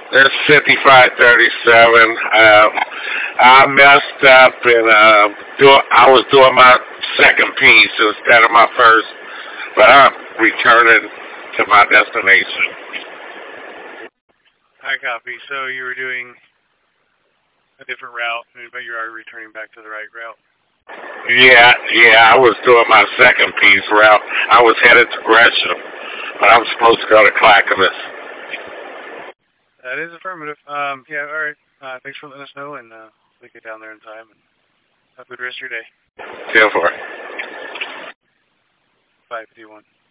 It's 5537. I messed up and I was doing my second piece instead of my first, but I'm returning to my destination. I copy. So you were doing a different route, but you are returning back to the right route. Yeah, I was doing my second piece route. I was headed to Gresham, but I'm supposed to go to Clackamas. That is affirmative. Yeah, all right. Thanks for letting us know, and we'll get down there in time. And have a good rest of your day. 10-4. 551.